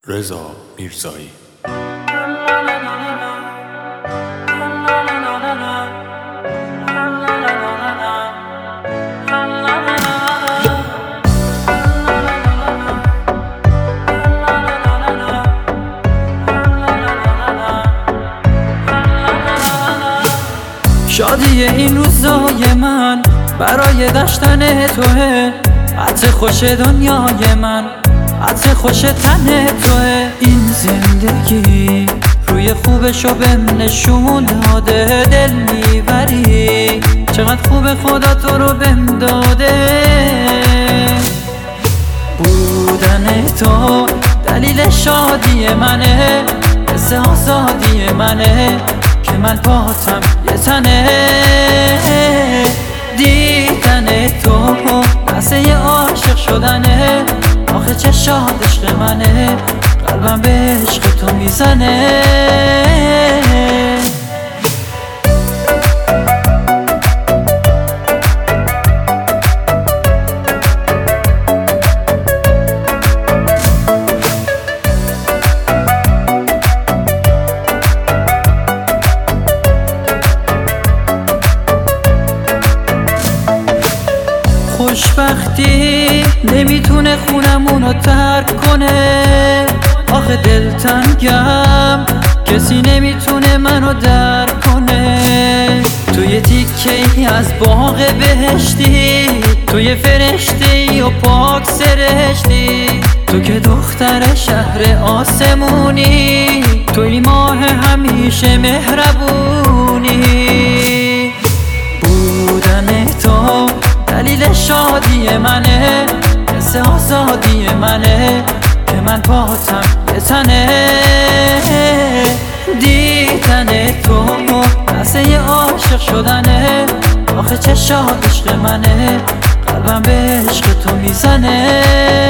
رضا میرزایی. شادی این روزای من برای داشتن توه، عطر خوش دنیای من، عطر خوش تن توه. این زندگی روی خوبشو بهم نشون داده، دل میبری چقدر خوب خدا تو رو بهم داده. بودن تو دلیل شادی منه، حس آزادی منه که من پاتم یه تنه. دیدن تو لحظه عاشق شدنه، آخه چه شاد عشق منه، قلبم به عشق تو میزنه. خوشبختی نمیتونه خونمونو ترک کنه، آخه دلتنگم کسی نمیتونه منو درک کنه. توی تیکه‌ای از باغ بهشتی، توی فرشتی و پاک سرشتی، تو که دختر شهر آسمونی، توی ماه همیشه مهربونی. بودن تو دلیل شادی منه، حس آزادی منه که من پاتم یه تنه. دیدن تو لحظه عاشق شدنه، آخه چه شاد عشق منه، قلبم به عشق تو میزنه.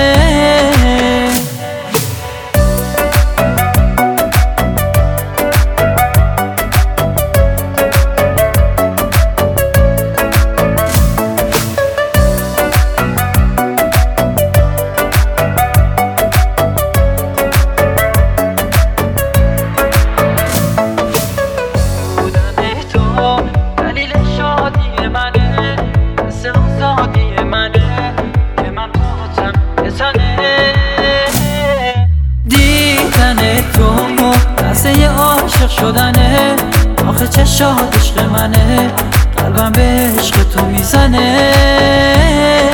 دیدن تو لحظه عاشق شدنه، آخه چه شاد عشق منه، قلبم به عشق تو میزنه.